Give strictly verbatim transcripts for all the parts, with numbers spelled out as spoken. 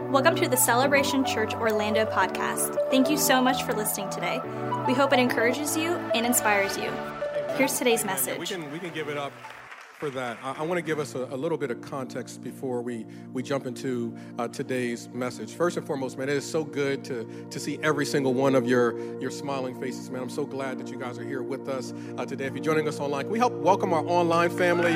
Welcome to the Celebration Church Orlando podcast. Thank you so much for listening today. We hope it encourages you and inspires you. Here's today's message. We can, we can give it up for that. I, I want to give us a, a little bit of context before we, we jump into uh, today's message. First and foremost, man, it is so good to, to see every single one of your, your smiling faces, man. I'm so glad that you guys are here with us uh, today. If you're joining us online, can we help welcome our online family,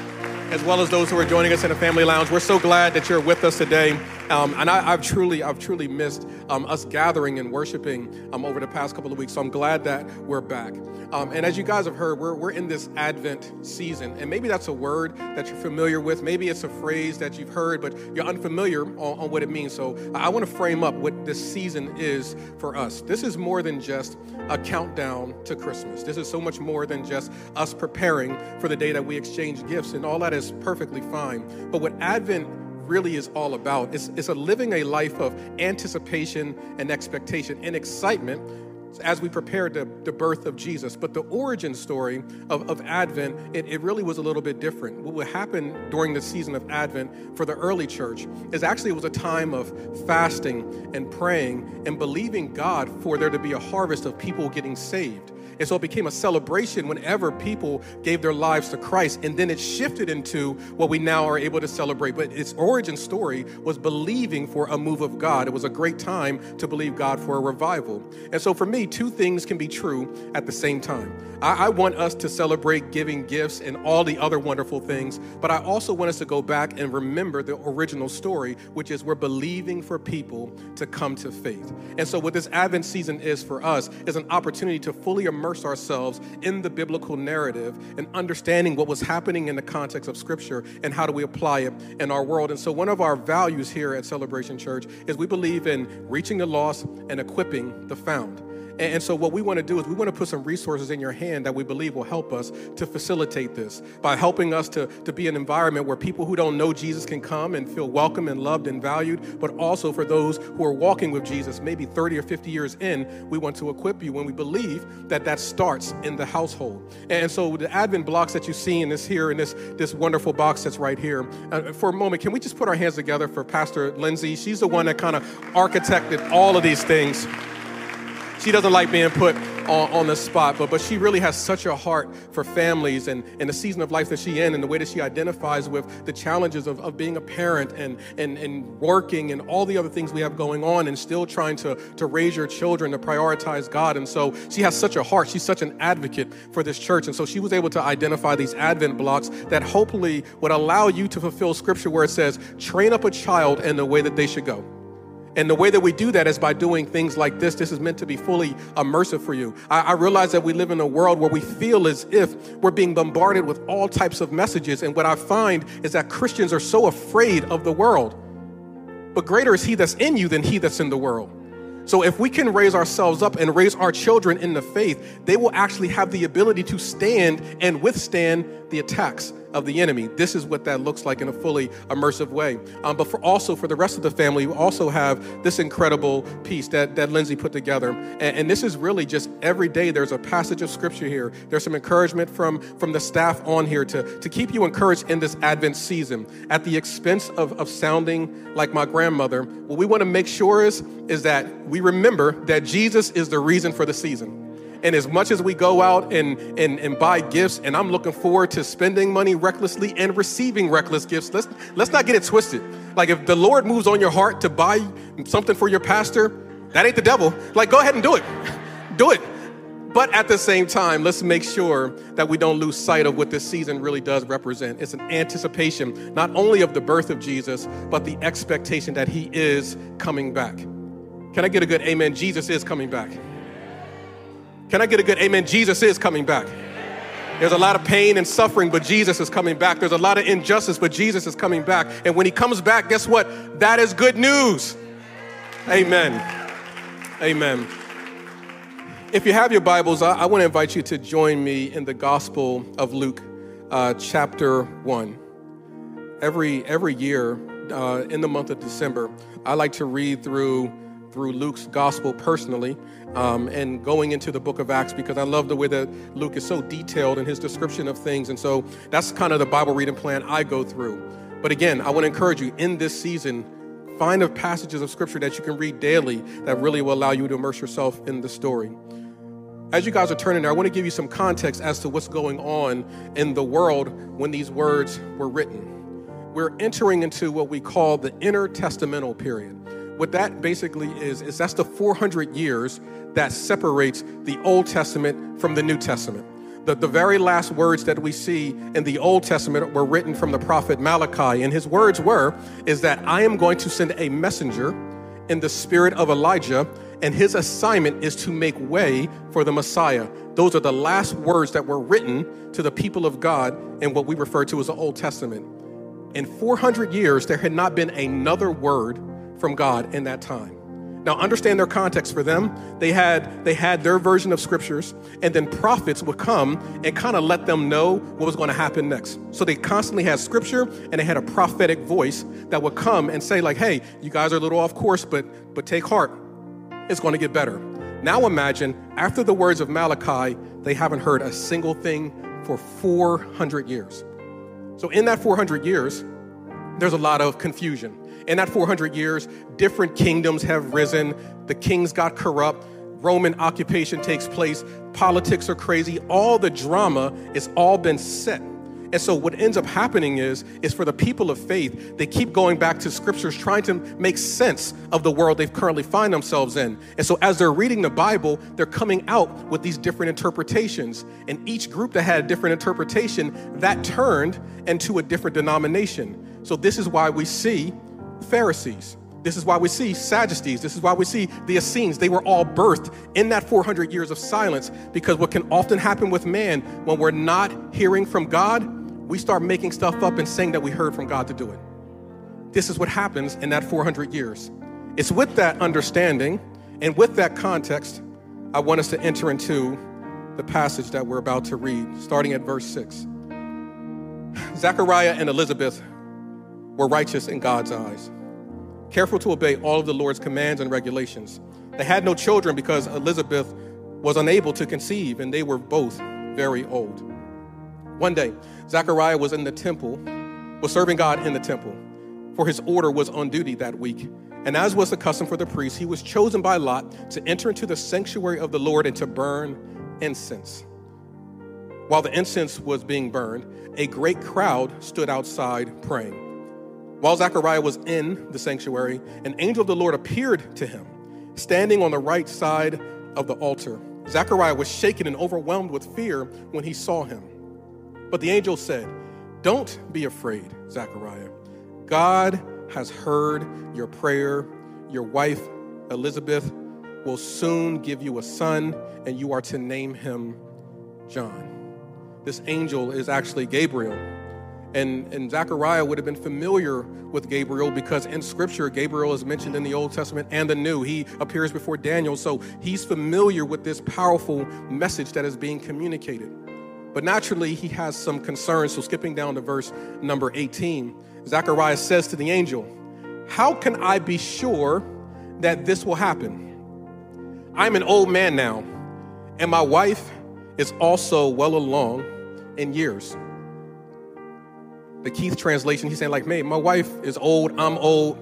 as well as those who are joining us in the family lounge? We're so glad that you're with us today. Um, and I, I've truly, I've truly missed um, us gathering and worshiping um, over the past couple of weeks. So I'm glad that we're back. Um, and as you guys have heard, we're we're in this Advent season. And maybe that's a word that you're familiar with. Maybe it's a phrase that you've heard, but you're unfamiliar on, on what it means. So I want to frame up what this season is for us. This is more than just a countdown to Christmas. This is so much more than just us preparing for the day that we exchange gifts. And all that is perfectly fine. But what Advent really is all about is, is a living a life of anticipation and expectation and excitement as we prepare the, the birth of Jesus. But the origin story of, of Advent, it, it really was a little bit different. What would happen during the season of Advent for the early church is actually it was a time of fasting and praying and believing God for there to be a harvest of people getting saved. And so it became a celebration whenever people gave their lives to Christ. And then it shifted into what we now are able to celebrate. But its origin story was believing for a move of God. It was a great time to believe God for a revival. And so for me, two things can be true at the same time. I, I want us to celebrate giving gifts and all the other wonderful things. But I also want us to go back and remember the original story, which is we're believing for people to come to faith. And so what this Advent season is for us is an opportunity to fully immerse ourselves in the biblical narrative and understanding what was happening in the context of Scripture and how do we apply it in our world. And so one of our values here at Celebration Church is we believe in reaching the lost and equipping the found. And so what we want to do is we want to put some resources in your hand that we believe will help us to facilitate this by helping us to, to be an environment where people who don't know Jesus can come and feel welcome and loved and valued, but also for those who are walking with Jesus, maybe thirty or fifty years in, we want to equip you when we believe that that starts in the household. And so the Advent blocks that you see in this here, in this, this wonderful box that's right here, uh, for a moment, can we just put our hands together for Pastor Lindsay? She's the one that kind of architected all of these things. She doesn't like being put on, on the spot, but but she really has such a heart for families and, and the season of life that she's in and the way that she identifies with the challenges of, of being a parent and, and, and working and all the other things we have going on and still trying to, to raise your children, to prioritize God. And so she has such a heart. She's such an advocate for this church. And so she was able to identify these Advent blocks that hopefully would allow you to fulfill Scripture where it says, train up a child in the way that they should go. And the way that we do that is by doing things like this. This is meant to be fully immersive for you. I, I realize that we live in a world where we feel as if we're being bombarded with all types of messages. And what I find is that Christians are so afraid of the world. But greater is he that's in you than he that's in the world. So if we can raise ourselves up and raise our children in the faith, they will actually have the ability to stand and withstand the attacks of the enemy. This is what that looks like in a fully immersive way. Um, but for also for the rest of the family, we also have this incredible piece that, that Lindsay put together. And, and this is really just every day there's a passage of Scripture here. There's some encouragement from, from the staff on here to, to keep you encouraged in this Advent season. At the expense of, of sounding like my grandmother, what we want to make sure is, is that we remember that Jesus is the reason for the season. And as much as we go out and, and, and buy gifts, and I'm looking forward to spending money recklessly and receiving reckless gifts, let's, let's not get it twisted. Like if the Lord moves on your heart to buy something for your pastor, that ain't the devil. Like go ahead and do it. Do it. But at the same time, let's make sure that we don't lose sight of what this season really does represent. It's an anticipation, not only of the birth of Jesus, but the expectation that he is coming back. Can I get a good amen? Jesus is coming back. Can I get a good amen? Jesus is coming back. There's a lot of pain and suffering, but Jesus is coming back. There's a lot of injustice, but Jesus is coming back. And when he comes back, guess what? That is good news. Amen. Amen. If you have your Bibles, I, I want to invite you to join me in the Gospel of Luke, uh, chapter one. Every every year uh, in the month of December, I like to read through through Luke's Gospel personally. Um, and going into the book of Acts because I love the way that Luke is so detailed in his description of things. And so that's kind of the Bible reading plan I go through. But again, I want to encourage you in this season, Find the passages of Scripture that you can read daily that really will allow you to immerse yourself in the story. As you guys are turning there, I want to give you some context as to what's going on in the world when these words were written. We're entering into what we call the intertestamental period. What that basically is, is that's the four hundred years that separates the Old Testament from the New Testament. The, the very last words that we see in the Old Testament were written from the prophet Malachi, and his words were, is that I am going to send a messenger in the spirit of Elijah, and his assignment is to make way for the Messiah. Those are the last words that were written to the people of God in what we refer to as the Old Testament. In four hundred years, there had not been another word from God in that time. Now, understand their context. For them, they had they had their version of scriptures, and then prophets would come and kind of let them know what was going to happen next. So they constantly had scripture, and they had a prophetic voice that would come and say, like, hey, you guys are a little off course, but but take heart. It's going to get better. Now imagine, after the words of Malachi, they haven't heard a single thing for four hundred years. So in that four hundred years, there's a lot of confusion. In that four hundred years, different kingdoms have risen. The kings got corrupt. Roman occupation takes place. Politics are crazy. All the drama is all been set. And so what ends up happening is, is for the people of faith, they keep going back to scriptures, trying to make sense of the world they currently find themselves in. And so as they're reading the Bible, they're coming out with these different interpretations. And each group that had a different interpretation, that turned into a different denomination. So this is why we see Pharisees. This is why we see Sadducees. This is why we see the Essenes. They were all birthed in that four hundred years of silence, because what can often happen with man when we're not hearing from God, we start making stuff up and saying that we heard from God to do it. This is what happens in that four hundred years. It's with that understanding and with that context, I want us to enter into the passage that we're about to read, starting at verse six. Zechariah and Elizabeth were righteous in God's eyes, careful to obey all of the Lord's commands and regulations. They had no children because Elizabeth was unable to conceive, and they were both very old. One day, Zechariah was in the temple, was serving God in the temple, for his order was on duty that week. And as was the custom for the priest, he was chosen by lot to enter into the sanctuary of the Lord and to burn incense. While the incense was being burned, a great crowd stood outside praying. While Zechariah was in the sanctuary, an angel of the Lord appeared to him, standing on the right side of the altar. Zechariah was shaken and overwhelmed with fear when he saw him. But the angel said, "Don't be afraid, Zechariah. God has heard your prayer. Your wife, Elizabeth, will soon give you a son, and you are to name him John." This angel is actually Gabriel. And, and Zechariah would have been familiar with Gabriel because in Scripture, Gabriel is mentioned in the Old Testament and the New. He appears before Daniel, so he's familiar with this powerful message that is being communicated. But naturally, he has some concerns. So skipping down to verse number eighteen, Zechariah says to the angel, "How can I be sure that this will happen? I'm an old man now, and my wife is also well along in years." The Keith translation, he's saying like, "Man, my wife is old, I'm old,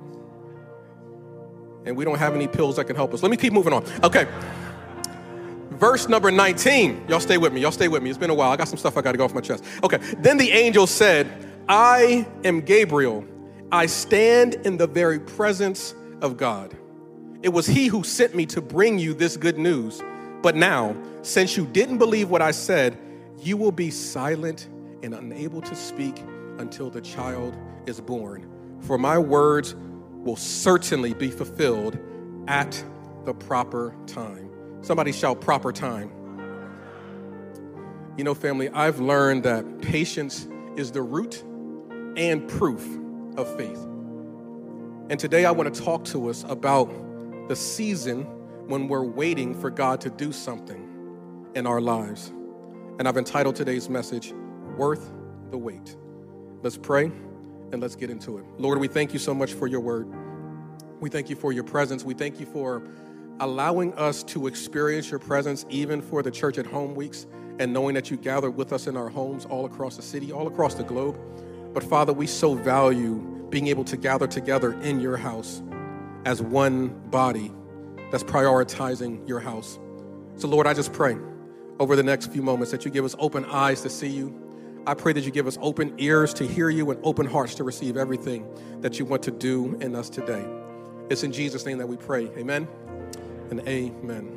and we don't have any pills that can help us." Let me keep moving on. Okay. Verse number nineteen. Y'all stay with me. Y'all stay with me. It's been a while. I got some stuff I got to go off my chest. Okay. Then the angel said, "I am Gabriel. I stand in the very presence of God. It was he who sent me to bring you this good news. But now, since you didn't believe what I said, you will be silent and unable to speak until the child is born. For my words will certainly be fulfilled at the proper time." Somebody shout, proper time. You know, family, I've learned that patience is the root and proof of faith. And today I want to talk to us about the season when we're waiting for God to do something in our lives. And I've entitled today's message, Worth the Wait. Let's pray and let's get into it. Lord, we thank you so much for your word. We thank you for your presence. We thank you for allowing us to experience your presence even for the Church at Home weeks, and knowing that you gather with us in our homes all across the city, all across the globe. But Father, we so value being able to gather together in your house as one body that's prioritizing your house. So Lord, I just pray over the next few moments that you give us open eyes to see you. I pray that you give us open ears to hear you and open hearts to receive everything that you want to do in us today. It's in Jesus' name that we pray. Amen and amen.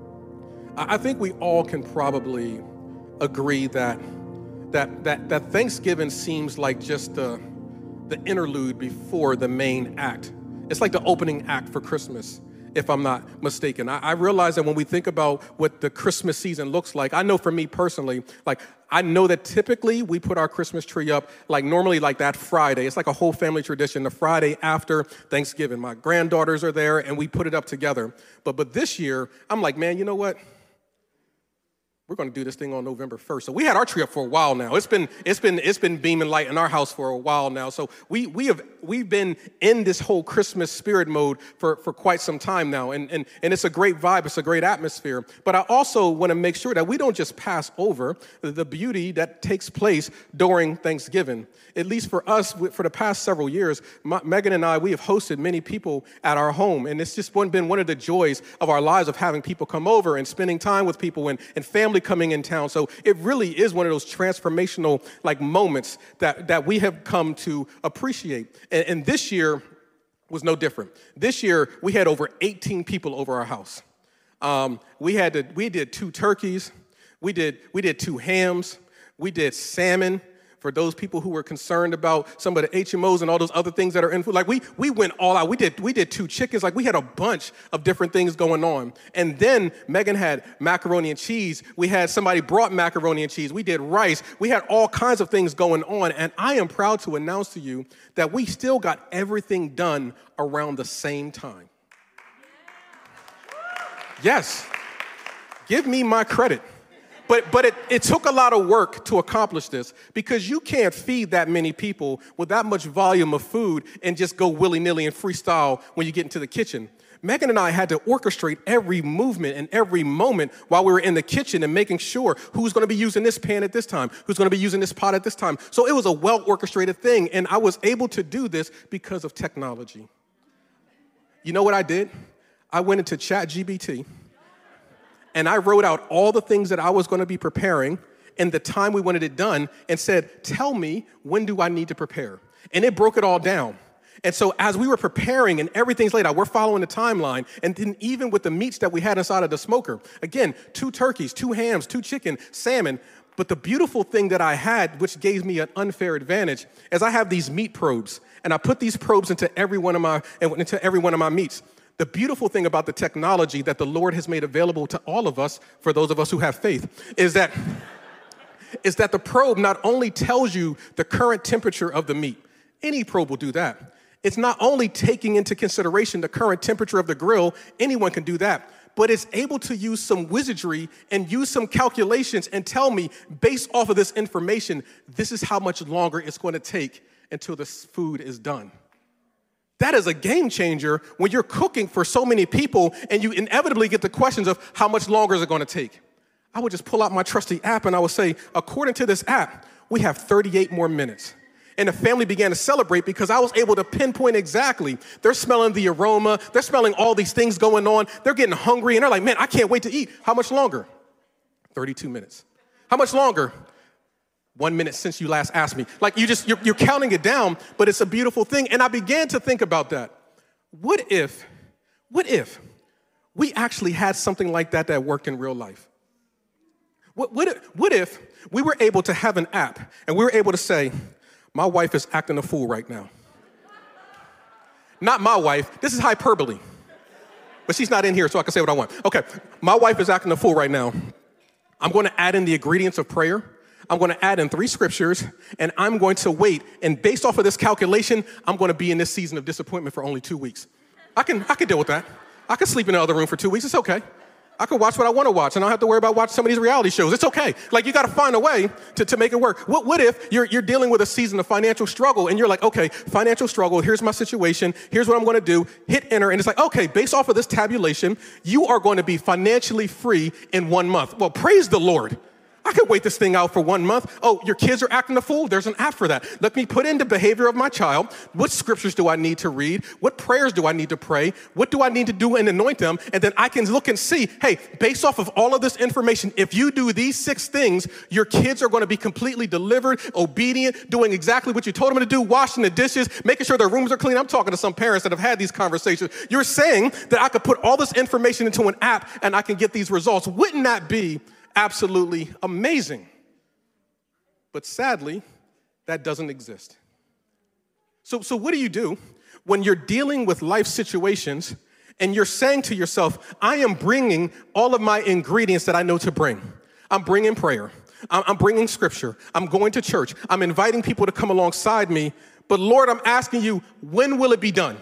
I think we all can probably agree that that that that Thanksgiving seems like just the, the interlude before the main act. It's like the opening act for Christmas, if I'm not mistaken. I, I realize that when we think about what the Christmas season looks like, I know for me personally, like I know that typically we put our Christmas tree up like normally like that Friday. It's like a whole family tradition, the Friday after Thanksgiving. My granddaughters are there and we put it up together. But but this year, I'm like, man, you know what? We're going to do this thing on November first. So we had our tree up for a while now. It's been it's been it's been beaming light in our house for a while now. So we we have we've been in this whole Christmas spirit mode for, for quite some time now. And, and and it's a great vibe, it's a great atmosphere. But I also want to make sure that we don't just pass over the beauty that takes place during Thanksgiving. At least for us, for the past several years, my, Megan and I, we have hosted many people at our home. And it's just been one of the joys of our lives of having people come over and spending time with people and, and family coming in town. So it really is one of those transformational like moments that, that we have come to appreciate. And, and this year was no different. This year, we had over eighteen people over our house. Um, we had to, we did two turkeys. We did, we did two hams. We did salmon. For those people who were concerned about some of the H M Os and all those other things that are in food, like we we went all out. We did we did two chickens. Like we had a bunch of different things going on. And then Megan had macaroni and cheese. We had somebody brought macaroni and cheese. We did rice. We had all kinds of things going on. And I am proud to announce to you that we still got everything done around the same time. Yes, give me my credit. But but it, it took a lot of work to accomplish this because you can't feed that many people with that much volume of food and just go willy-nilly and freestyle when you get into the kitchen. Megan and I had to orchestrate every movement and every moment while we were in the kitchen and making sure who's going to be using this pan at this time, who's going to be using this pot at this time. So it was a well-orchestrated thing, and I was able to do this because of technology. You know what I did? I went into ChatGPT. And I wrote out all the things that I was going to be preparing and the time we wanted it done and said, tell me, when do I need to prepare? And it broke it all down. And so as we were preparing and everything's laid out, we're following the timeline. And then even with the meats that we had inside of the smoker, again, two turkeys, two hams, two chicken, salmon. But the beautiful thing that I had, which gave me an unfair advantage, is I have these meat probes. And I put these probes into every one of my, into every one of my meats. The beautiful thing about the technology that the Lord has made available to all of us, for those of us who have faith, is that, is that the probe not only tells you the current temperature of the meat. Any probe will do that. It's not only taking into consideration the current temperature of the grill. Anyone can do that. But it's able to use some wizardry and use some calculations and tell me, based off of this information, this is how much longer it's going to take until this food is done. That is a game changer when you're cooking for so many people and you inevitably get the questions of how much longer is it going to take. I would just pull out my trusty app and I would say, according to this app, we have thirty-eight more minutes. And the family began to celebrate because I was able to pinpoint exactly. They're smelling the aroma. They're smelling all these things going on. They're getting hungry and they're like, man, I can't wait to eat. How much longer? thirty-two minutes. How much longer? One minute since you last asked me. Like you just, you're, you're counting it down, but it's a beautiful thing. And I began to think about that. What if, what if we actually had something like that that worked in real life? What, what, if, what if we were able to have an app and we were able to say, my wife is acting a fool right now. Not my wife, this is hyperbole. But she's not in here, so I can say what I want. Okay, my wife is acting a fool right now. I'm going to add in the ingredients of prayer. I'm going to add in three scriptures, and I'm going to wait. And based off of this calculation, I'm going to be in this season of disappointment for only two weeks. I can I can deal with that. I can sleep in the other room for two weeks. It's okay. I can watch what I want to watch, and I don't have to worry about watching some of these reality shows. It's okay. Like, you got to find a way to, to make it work. What, what if you're, you're dealing with a season of financial struggle, and you're like, okay, financial struggle, here's my situation, here's what I'm going to do, hit enter, and it's like, okay, based off of this tabulation, you are going to be financially free in one month. Well, praise the Lord. I could wait this thing out for one month. Oh, your kids are acting a fool? There's an app for that. Let me put in the behavior of my child. What scriptures do I need to read? What prayers do I need to pray? What do I need to do and anoint them? And then I can look and see, hey, based off of all of this information, if you do these six things, your kids are going to be completely delivered, obedient, doing exactly what you told them to do, washing the dishes, making sure their rooms are clean. I'm talking to some parents that have had these conversations. You're saying that I could put all this information into an app and I can get these results. Wouldn't that be absolutely amazing? But sadly, that doesn't exist. So, so what do you do when you're dealing with life situations and you're saying to yourself, I am bringing all of my ingredients that I know to bring. I'm bringing prayer. I'm bringing scripture. I'm going to church. I'm inviting people to come alongside me. But Lord, I'm asking you, when will it be done?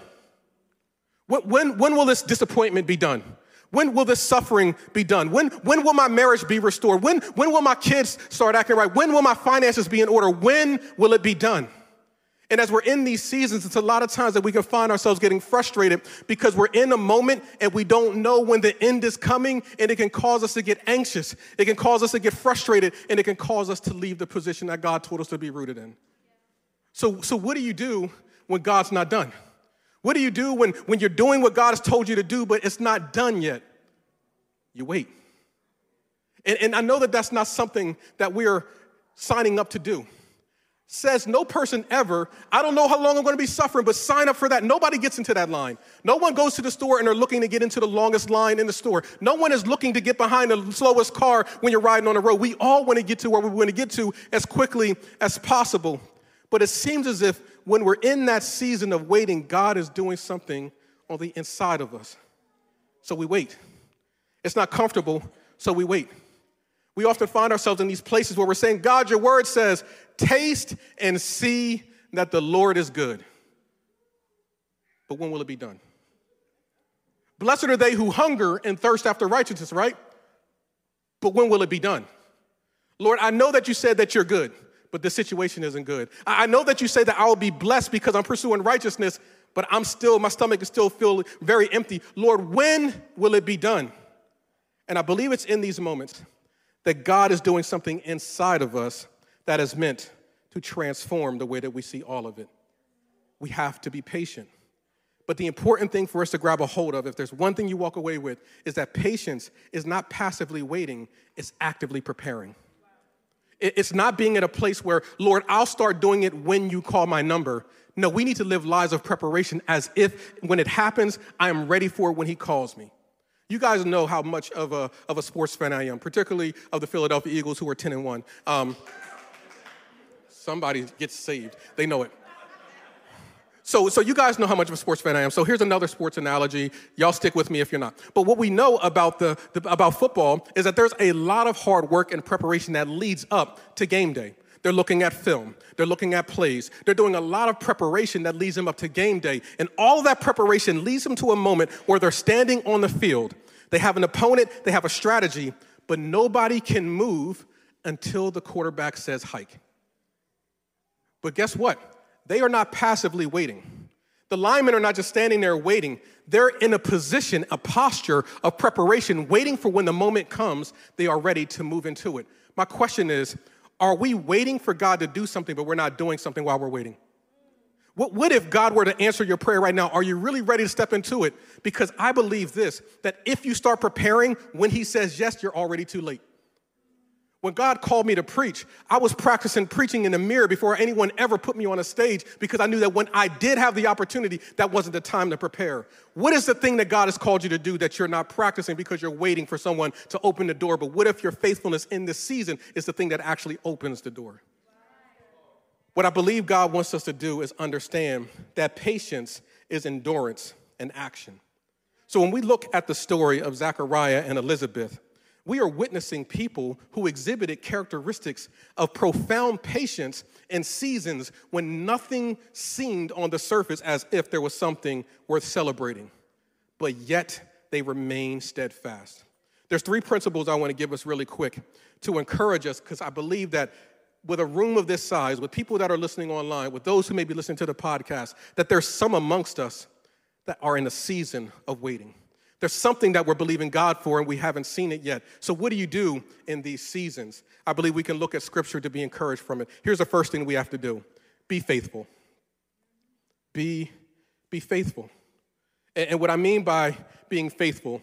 When, when will this disappointment be done? When will this suffering be done? When, when will my marriage be restored? When, when will my kids start acting right? When will my finances be in order? When will it be done? And as we're in these seasons, it's a lot of times that we can find ourselves getting frustrated because we're in a moment and we don't know when the end is coming, and it can cause us to get anxious. It can cause us to get frustrated, and it can cause us to leave the position that God told us to be rooted in. So, so what do you do when God's not done? What do you do when, when you're doing what God has told you to do, but it's not done yet? You wait. And, and I know that that's not something that we're signing up to do. Says no person ever, I don't know how long I'm going to be suffering, but sign up for that. Nobody gets into that line. No one goes to the store and they're looking to get into the longest line in the store. No one is looking to get behind the slowest car when you're riding on the road. We all want to get to where we want to get to as quickly as possible. But it seems as if when we're in that season of waiting, God is doing something on the inside of us. So we wait. It's not comfortable, so we wait. We often find ourselves in these places where we're saying, God, your word says, taste and see that the Lord is good. But when will it be done? Blessed are they who hunger and thirst after righteousness, right? But when will it be done? Lord, I know that you said that you're good, but the situation isn't good. I know that you say that I will be blessed because I'm pursuing righteousness, but I'm still, my stomach is still feel very empty. Lord, when will it be done? And I believe it's in these moments that God is doing something inside of us that is meant to transform the way that we see all of it. We have to be patient. But the important thing for us to grab a hold of, if there's one thing you walk away with, is that patience is not passively waiting, it's actively preparing. It's not being in a place where, Lord, I'll start doing it when you call my number. No, we need to live lives of preparation as if when it happens, I am ready for it when he calls me. You guys know how much of a of a sports fan I am, particularly of the Philadelphia Eagles, who are ten and one. Um, somebody gets saved. They know it. So, so you guys know how much of a sports fan I am. So here's another sports analogy. Y'all stick with me if you're not. But what we know about the, the about football is that there's a lot of hard work and preparation that leads up to game day. They're looking at film. They're looking at plays. They're doing a lot of preparation that leads them up to game day. And all of that preparation leads them to a moment where they're standing on the field. They have an opponent. They have a strategy. But nobody can move until the quarterback says hike. But guess what? They are not passively waiting. The linemen are not just standing there waiting. They're in a position, a posture of preparation, waiting for when the moment comes, they are ready to move into it. My question is, are we waiting for God to do something, but we're not doing something while we're waiting? What, what if God were to answer your prayer right now? Are you really ready to step into it? Because I believe this, that if you start preparing when he says yes, you're already too late. When God called me to preach, I was practicing preaching in the mirror before anyone ever put me on a stage because I knew that when I did have the opportunity, that wasn't the time to prepare. What is the thing that God has called you to do that you're not practicing because you're waiting for someone to open the door? But what if your faithfulness in this season is the thing that actually opens the door? What I believe God wants us to do is understand that patience is endurance and action. So when we look at the story of Zechariah and Elizabeth, we are witnessing people who exhibited characteristics of profound patience in seasons when nothing seemed on the surface as if there was something worth celebrating, but yet they remain steadfast. There's three principles I want to give us really quick to encourage us, because I believe that with a room of this size, with people that are listening online, with those who may be listening to the podcast, that there's some amongst us that are in a season of waiting. There's something that we're believing God for and we haven't seen it yet. So what do you do in these seasons? I believe we can look at Scripture to be encouraged from it. Here's the first thing we have to do. Be faithful. Be, be faithful. And, and what I mean by being faithful,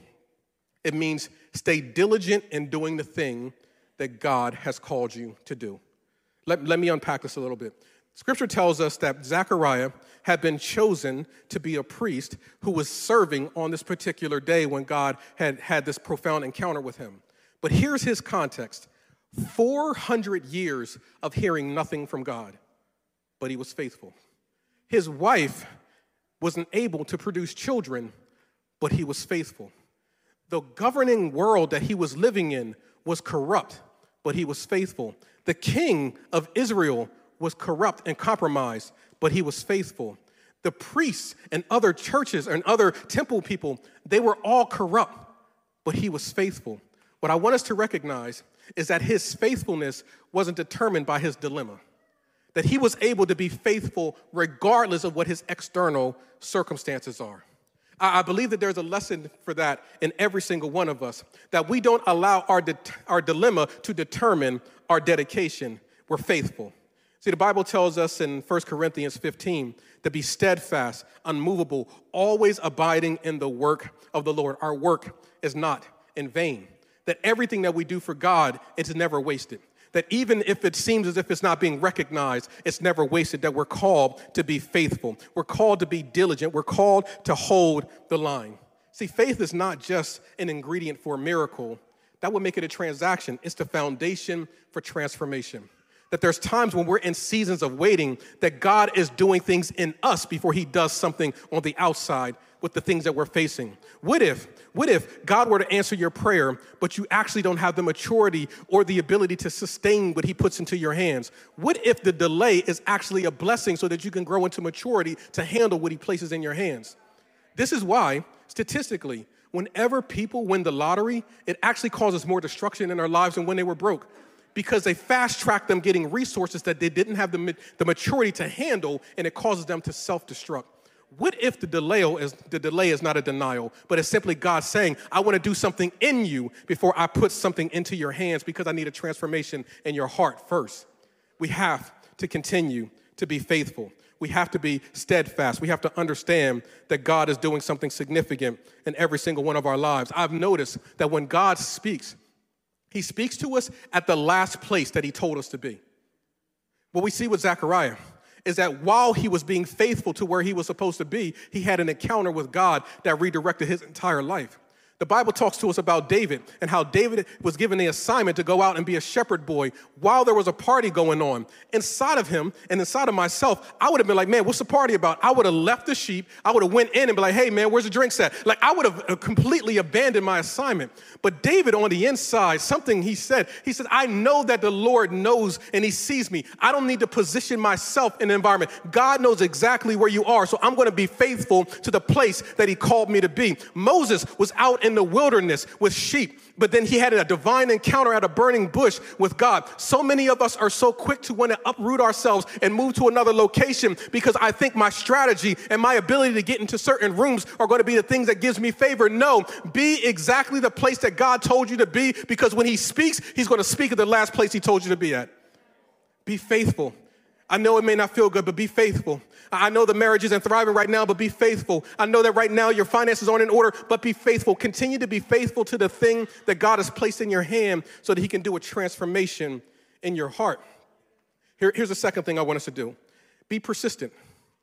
it means stay diligent in doing the thing that God has called you to do. Let, let me unpack this a little bit. Scripture tells us that Zechariah had been chosen to be a priest who was serving on this particular day when God had had this profound encounter with him. But here's his context. four hundred years of hearing nothing from God, but he was faithful. His wife wasn't able to produce children, but he was faithful. The governing world that he was living in was corrupt, but he was faithful. The king of Israel was corrupt and compromised, but he was faithful. The priests and other churches and other temple people, they were all corrupt, but he was faithful. What I want us to recognize is that his faithfulness wasn't determined by his dilemma, that he was able to be faithful regardless of what his external circumstances are. I believe that there's a lesson for that in every single one of us, that we don't allow our, de- our dilemma to determine our dedication. We're faithful. See, the Bible tells us in First Corinthians fifteen to be steadfast, unmovable, always abiding in the work of the Lord. Our work is not in vain. That everything that we do for God is never wasted. That even if it seems as if it's not being recognized, it's never wasted. That we're called to be faithful. We're called to be diligent. We're called to hold the line. See, faith is not just an ingredient for a miracle. That would make it a transaction. It's the foundation for transformation. That there's times when we're in seasons of waiting that God is doing things in us before he does something on the outside with the things that we're facing. What if, what if God were to answer your prayer, but you actually don't have the maturity or the ability to sustain what he puts into your hands? What if the delay is actually a blessing so that you can grow into maturity to handle what he places in your hands? This is why, statistically, whenever people win the lottery, it actually causes more destruction in their lives than when they were broke, because they fast-track them getting resources that they didn't have the, the maturity to handle, and it causes them to self-destruct. What if the delay is the delay is not a denial, but it's simply God saying, I want to do something in you before I put something into your hands because I need a transformation in your heart first. We have to continue to be faithful. We have to be steadfast. We have to understand that God is doing something significant in every single one of our lives. I've noticed that when God speaks, he speaks to us at the last place that he told us to be. What we see with Zechariah is that while he was being faithful to where he was supposed to be, he had an encounter with God that redirected his entire life. The Bible talks to us about David and how David was given the assignment to go out and be a shepherd boy while there was a party going on. Inside of him and inside of myself, I would have been like, man, what's the party about? I would have left the sheep. I would have went in and be like, hey, man, where's the drinks at? Like, I would have completely abandoned my assignment. But David on the inside, something he said, he said, I know that the Lord knows and he sees me. I don't need to position myself in an environment. God knows exactly where you are, so I'm going to be faithful to the place that he called me to be. Moses was out in in the wilderness with sheep, but then he had a divine encounter at a burning bush with God. So many of us are so quick to want to uproot ourselves and move to another location because I think my strategy and my ability to get into certain rooms are going to be the things that gives me favor. No, be exactly the place that God told you to be, because when he speaks, he's going to speak at the last place he told you to be at. Be faithful. I know it may not feel good, but be faithful. I know the marriage isn't thriving right now, but be faithful. I know that right now your finances aren't in order, but be faithful. Continue to be faithful to the thing that God has placed in your hand so that he can do a transformation in your heart. Here, here's the second thing I want us to do. Be persistent.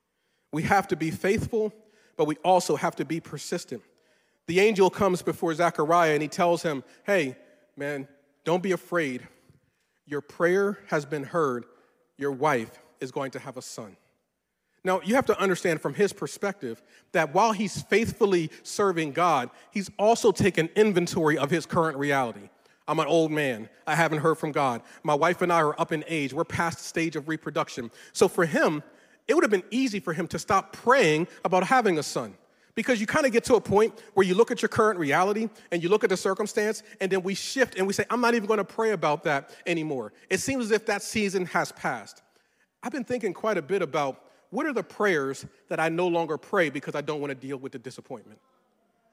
We have to be faithful, but we also have to be persistent. The angel comes before Zechariah and he tells him, hey, man, don't be afraid. Your prayer has been heard. Your wife is going to have a son. Now, you have to understand from his perspective that while he's faithfully serving God, he's also taken inventory of his current reality. I'm an old man. I haven't heard from God. My wife and I are up in age. We're past the stage of reproduction. So for him, it would have been easy for him to stop praying about having a son, because you kind of get to a point where you look at your current reality and you look at the circumstance, and then we shift and we say, I'm not even going to pray about that anymore. It seems as if that season has passed. I've been thinking quite a bit about what are the prayers that I no longer pray because I don't want to deal with the disappointment?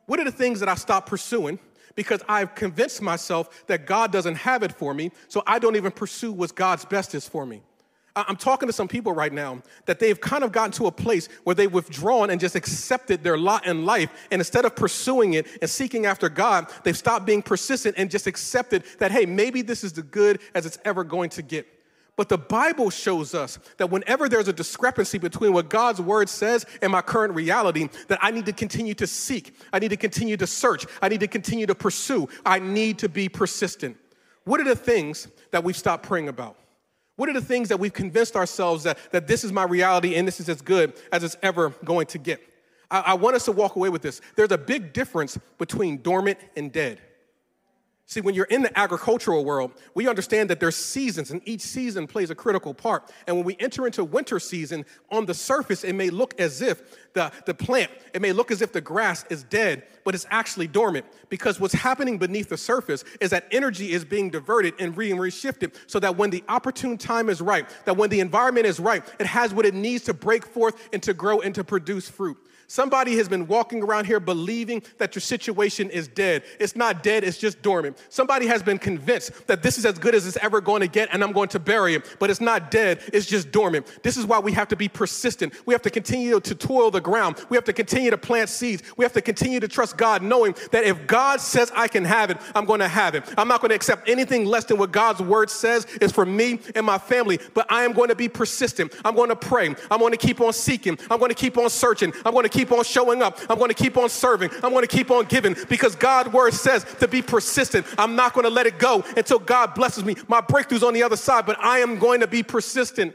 What are the things that I stopped pursuing because I've convinced myself that God doesn't have it for me, so I don't even pursue what God's best is for me? I'm talking to some people right now that they've kind of gotten to a place where they've withdrawn and just accepted their lot in life. And instead of pursuing it and seeking after God, they've stopped being persistent and just accepted that, hey, maybe this is as good as it's ever going to get. But the Bible shows us that whenever there's a discrepancy between what God's word says and my current reality, that I need to continue to seek. I need to continue to search. I need to continue to pursue. I need to be persistent. What are the things that we've stopped praying about? What are the things that we've convinced ourselves that, that this is my reality and this is as good as it's ever going to get? I, I want us to walk away with this. There's a big difference between dormant and dead. See, when you're in the agricultural world, we understand that there's seasons, and each season plays a critical part. And when we enter into winter season, on the surface, it may look as if the, the plant, it may look as if the grass is dead, but it's actually dormant. Because what's happening beneath the surface is that energy is being diverted and re- and reshifted so that when the opportune time is right, that when the environment is right, it has what it needs to break forth and to grow and to produce fruit. Somebody has been walking around here believing that your situation is dead. It's not dead, it's just dormant. Somebody has been convinced that this is as good as it's ever going to get and I'm going to bury it, but it's not dead, it's just dormant. This is why we have to be persistent. We have to continue to toil the ground. We have to continue to plant seeds. We have to continue to trust God, knowing that if God says I can have it, I'm going to have it. I'm not going to accept anything less than what God's word says is for me and my family, but I am going to be persistent. I'm going to pray. I'm going to keep on seeking. I'm going to keep on searching. I'm going to keep on showing up. I'm going to keep on serving. I'm going to keep on giving because God's word says to be persistent. I'm not going to let it go until God blesses me. My breakthrough's on the other side, but I am going to be persistent.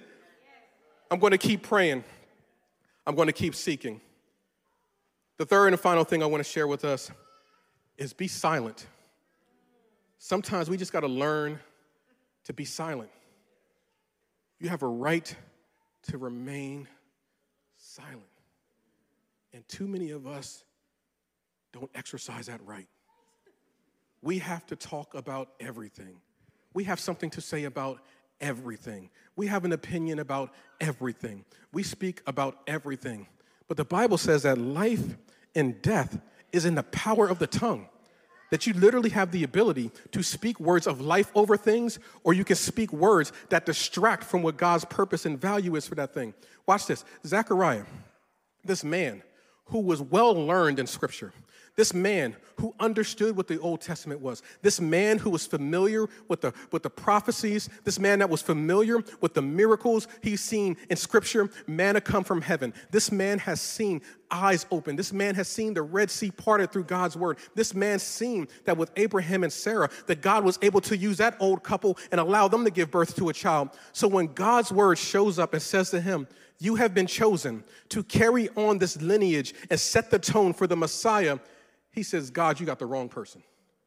I'm going to keep praying. I'm going to keep seeking. The third and final thing I want to share with us is be silent. Sometimes we just got to learn to be silent. You have a right to remain silent. And too many of us don't exercise that right. We have to talk about everything. We have something to say about everything. We have an opinion about everything. We speak about everything. But the Bible says that life and death is in the power of the tongue. That you literally have the ability to speak words of life over things, or you can speak words that distract from what God's purpose and value is for that thing. Watch this. Zechariah, this man who was well learned in Scripture, this man who understood what the Old Testament was, this man who was familiar with the, with the prophecies, this man that was familiar with the miracles he's seen in Scripture, manna come from heaven. This man has seen eyes open. This man has seen the Red Sea parted through God's word. This man seen that with Abraham and Sarah, that God was able to use that old couple and allow them to give birth to a child. So when God's word shows up and says to him, you have been chosen to carry on this lineage and set the tone for the Messiah, he says, God, you got the wrong person.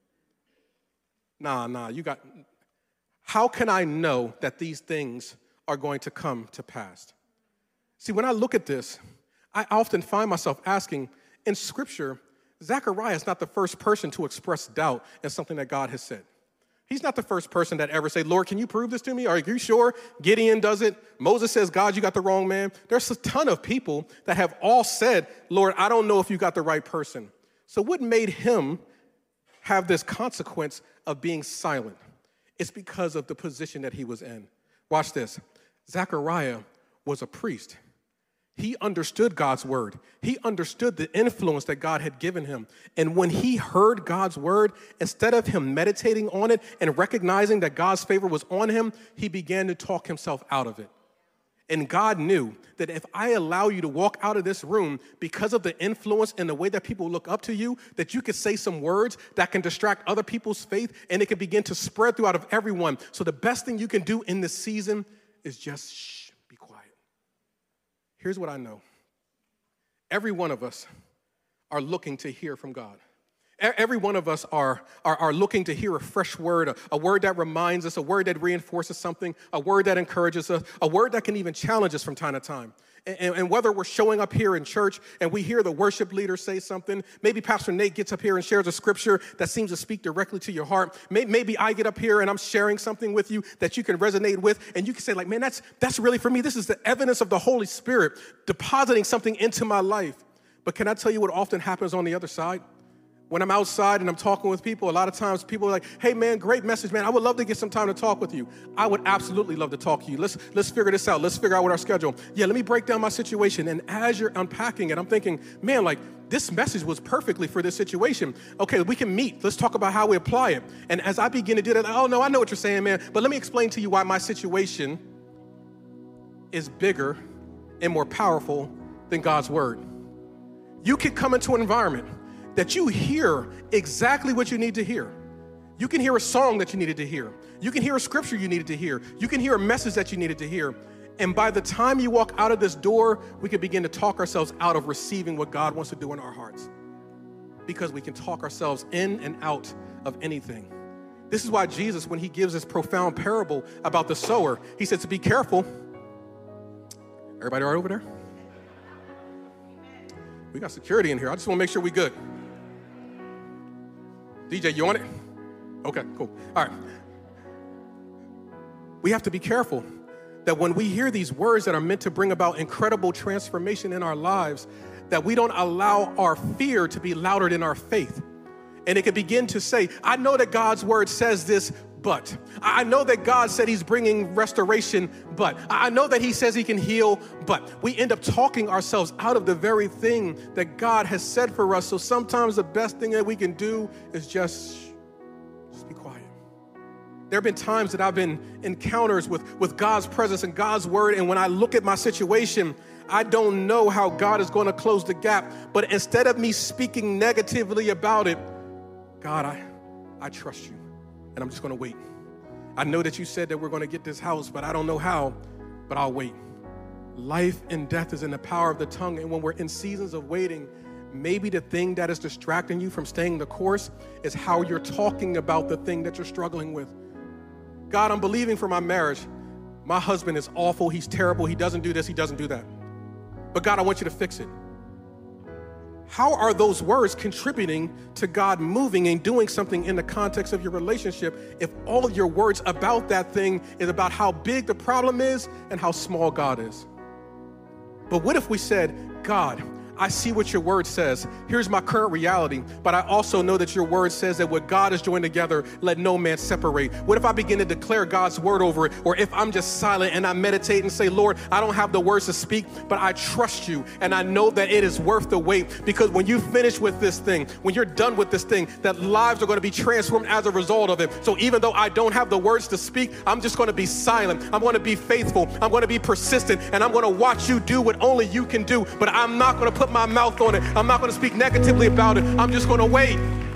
Nah, nah, you got, how can I know that these things are going to come to pass? See, when I look at this, I often find myself asking, in Scripture, Zechariah is not the first person to express doubt in something that God has said. He's not the first person that ever say, Lord, can you prove this to me? Are you sure? Gideon does it. Moses says, God, you got the wrong man. There's a ton of people that have all said, Lord, I don't know if you got the right person. So what made him have this consequence of being silent? It's because of the position that he was in. Watch this. Zechariah was a priest. He understood God's word. He understood the influence that God had given him. And when he heard God's word, instead of him meditating on it and recognizing that God's favor was on him, he began to talk himself out of it. And God knew that if I allow you to walk out of this room because of the influence and the way that people look up to you, that you could say some words that can distract other people's faith and it can begin to spread throughout of everyone. So the best thing you can do in this season is just shh, be quiet. Here's what I know. Every one of us are looking to hear from God. Every one of us are, are, are looking to hear a fresh word, a, a word that reminds us, a word that reinforces something, a word that encourages us, a word that can even challenge us from time to time. And, and whether we're showing up here in church and we hear the worship leader say something, maybe Pastor Nate gets up here and shares a scripture that seems to speak directly to your heart. Maybe I get up here and I'm sharing something with you that you can resonate with, and you can say, like, man, that's, that's really for me. This is the evidence of the Holy Spirit depositing something into my life. But can I tell you what often happens on the other side? When I'm outside and I'm talking with people, a lot of times people are like, hey, man, great message, man. I would love to get some time to talk with you. I would absolutely love to talk to you. Let's let's figure this out. Let's figure out what our schedule. Yeah, let me break down my situation. And as you're unpacking it, I'm thinking, man, like this message was perfectly for this situation. Okay, we can meet. Let's talk about how we apply it. And as I begin to do that, oh, no, I know what you're saying, man. But let me explain to you why my situation is bigger and more powerful than God's word. You can come into an environment that you hear exactly what you need to hear. You can hear a song that you needed to hear. You can hear a scripture you needed to hear. You can hear a message that you needed to hear. And by the time you walk out of this door, we can begin to talk ourselves out of receiving what God wants to do in our hearts. Because we can talk ourselves in and out of anything. This is why Jesus, when he gives this profound parable about the sower, he said to be careful. Everybody all right over there? We got security in here. I just want to make sure we good. D J, you on it? Okay, cool. All right. We have to be careful that when we hear these words that are meant to bring about incredible transformation in our lives, that we don't allow our fear to be louder than our faith. And it can begin to say, I know that God's word says this, but I know that God said he's bringing restoration, but I know that he says he can heal, but we end up talking ourselves out of the very thing that God has said for us. So sometimes the best thing that we can do is just, just be quiet. There have been times that I've been encounters with, with God's presence and God's word, and when I look at my situation, I don't know how God is going to close the gap, but instead of me speaking negatively about it, God, I, I trust you. And I'm just going to wait. I know that you said that we're going to get this house, but I don't know how, but I'll wait. Life and death is in the power of the tongue. And when we're in seasons of waiting, maybe the thing that is distracting you from staying the course is how you're talking about the thing that you're struggling with. God, I'm believing for my marriage. My husband is awful. He's terrible. He doesn't do this. He doesn't do that. But God, I want you to fix it. How are those words contributing to God moving and doing something in the context of your relationship if all of your words about that thing is about how big the problem is and how small God is? But what if we said, God, I see what your word says. Here's my current reality, but I also know that your word says that what God has joined together, let no man separate. What if I begin to declare God's word over it? Or if I'm just silent and I meditate and say, Lord, I don't have the words to speak, but I trust you and I know that it is worth the wait, because when you finish with this thing, when you're done with this thing, that lives are going to be transformed as a result of it. So even though I don't have the words to speak, I'm just going to be silent. I'm going to be faithful. I'm going to be persistent, and I'm going to watch you do what only you can do, but I'm not going to put my mouth on it. I'm not going to speak negatively about it. I'm just going to wait.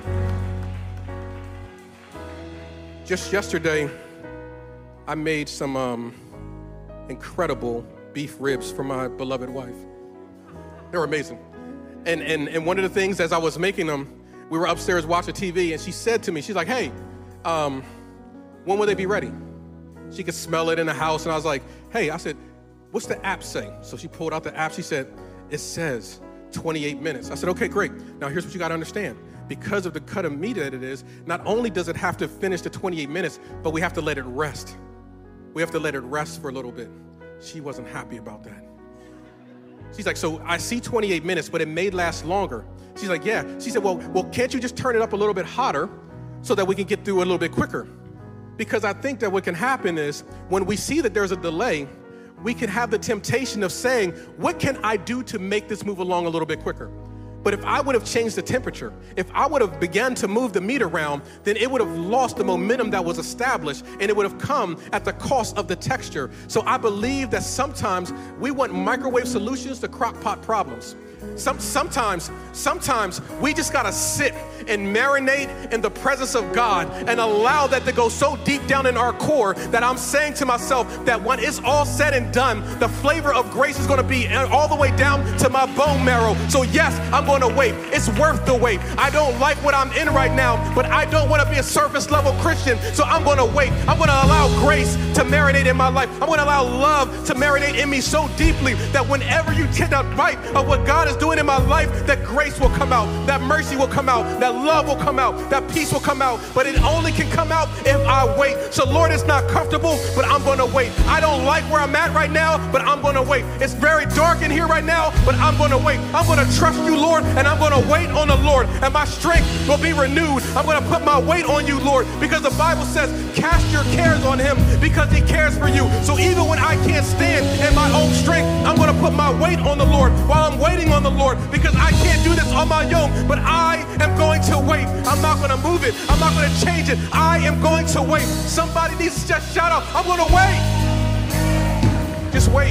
Just yesterday, I made some um, incredible beef ribs for my beloved wife. They were amazing. And, and, and one of the things as I was making them, we were upstairs watching T V, and she said to me, she's like, hey, um, when will they be ready? She could smell it in the house, and I was like, hey, I said, what's the app say? So she pulled out the app. She said, it says twenty-eight minutes. I said, okay, great. Now here's what you got to understand. Because of the cut of meat that it is, not only does it have to finish the twenty-eight minutes, but we have to let it rest. We have to let it rest for a little bit. She wasn't happy about that. She's like, so I see twenty-eight minutes, but it may last longer. She's like, yeah. She said, well, well, can't you just turn it up a little bit hotter so that we can get through a little bit quicker? Because I think that what can happen is when we see that there's a delay, we can have the temptation of saying, what can I do to make this move along a little bit quicker? But if I would have changed the temperature, if I would have begun to move the meat around, then it would have lost the momentum that was established, and it would have come at the cost of the texture. So I believe that sometimes we want microwave solutions to crock pot problems. Some, sometimes, sometimes we just gotta sit and marinate in the presence of God and allow that to go so deep down in our core that I'm saying to myself that when it's all said and done, the flavor of grace is gonna be all the way down to my bone marrow. So yes, I'm gonna wait. It's worth the wait. I don't like what I'm in right now, but I don't wanna be a surface level Christian, so I'm gonna wait. I'm gonna allow grace to marinate in my life. I'm gonna allow love to marinate in me so deeply that whenever you take a bite of what God is doing moment in my life that grace will come out, that mercy will come out, that love will come out, that peace will come out. But it only can come out if I wait. So Lord, it's not comfortable, but I'm going to wait. I don't like where I'm at right now, but I'm going to wait. It's very dark in here right now, but I'm going to wait. I'm going to trust you, Lord, and I'm going to wait on the Lord, and my strength will be renewed. I'm going to put my weight on you, Lord, because the Bible says, cast your cares on him because he cares for you. So even when I can't stand in my own strength, I'm going to put my weight on the Lord while I'm waiting on the Lord, because I can't do this on my own, but I am going to wait. I'm not going to move it. I'm not going to change it. I am going to wait. Somebody needs to just shout out, I'm going to wait. Just wait.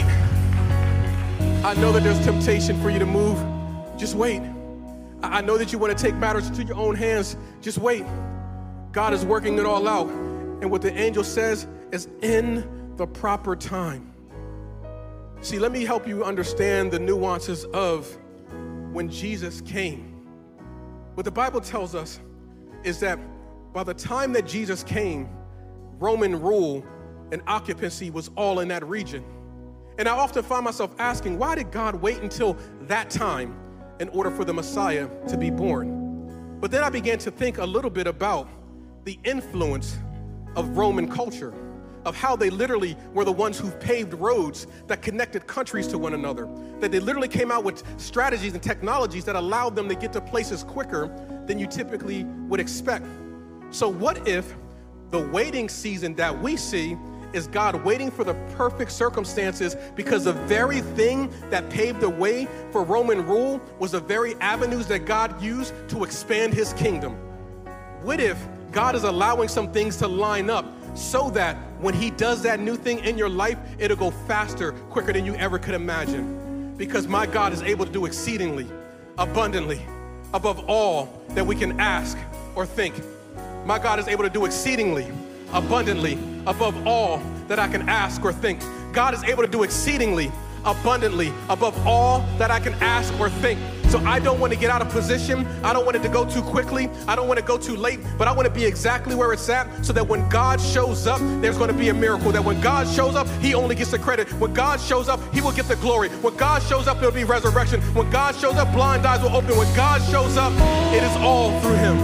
I know that there's temptation for you to move. Just wait. I know that you want to take matters into your own hands. Just wait. God is working it all out. And what the angel says is in the proper time. See, let me help you understand the nuances of when Jesus came. What the Bible tells us is that by the time that Jesus came, Roman rule and occupancy was all in that region. And I often find myself asking, why did God wait until that time in order for the Messiah to be born? But then I began to think a little bit about the influence of Roman culture, of how they literally were the ones who paved roads that connected countries to one another, that they literally came out with strategies and technologies that allowed them to get to places quicker than you typically would expect. So what if the waiting season that we see is God waiting for the perfect circumstances, because the very thing that paved the way for Roman rule was the very avenues that God used to expand his kingdom? What if God is allowing some things to line up so that when he does that new thing in your life, it'll go faster, quicker than you ever could imagine? Because my God is able to do exceedingly, abundantly, above all that we can ask or think. My God is able to do exceedingly, abundantly, above all that I can ask or think. God is able to do exceedingly, abundantly, above all that I can ask or think. So I don't want to get out of position. I don't want it to go too quickly. I don't want to go too late, but I want to be exactly where it's at, so that when God shows up, there's going to be a miracle. That when God shows up, he only gets the credit. When God shows up, he will get the glory. When God shows up, there'll be resurrection. When God shows up, blind eyes will open. When God shows up, it is all through him.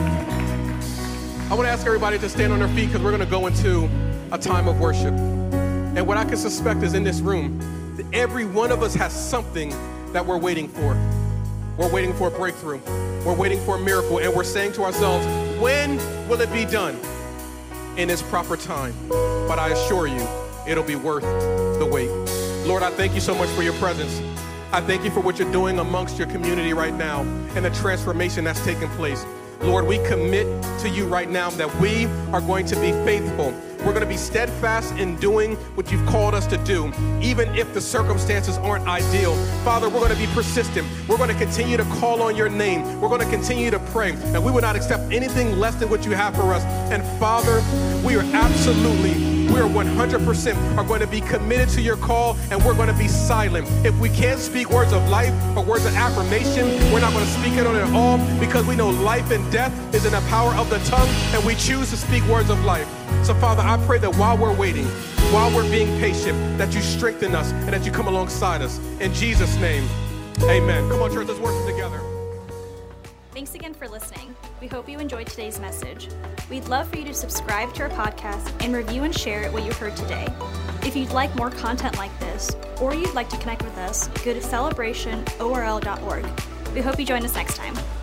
I want to ask everybody to stand on their feet, because we're going to go into a time of worship. And what I can suspect is in this room, that every one of us has something that we're waiting for. We're waiting for a breakthrough. We're waiting for a miracle. And we're saying to ourselves, when will it be done? In its proper time. But I assure you, it'll be worth the wait. Lord, I thank you so much for your presence. I thank you for what you're doing amongst your community right now and the transformation that's taking place. Lord, we commit to you right now that we are going to be faithful. We're going to be steadfast in doing what you've called us to do, even if the circumstances aren't ideal. Father, we're going to be persistent. We're going to continue to call on your name. We're going to continue to pray, and we will not accept anything less than what you have for us. And Father, we are absolutely, we are one hundred percent are going to be committed to your call, and we're going to be silent. If we can't speak words of life or words of affirmation, we're not going to speak it on it at all, because we know life and death is in the power of the tongue, and we choose to speak words of life. So Father, I pray that while we're waiting, while we're being patient, that you strengthen us and that you come alongside us. In Jesus' name, amen. Come on, church, let's worship together. Thanks again for listening. We hope you enjoyed today's message. We'd love for you to subscribe to our podcast and review and share what you heard today. If you'd like more content like this, or you'd like to connect with us, go to celebration O R L dot org. We hope you join us next time.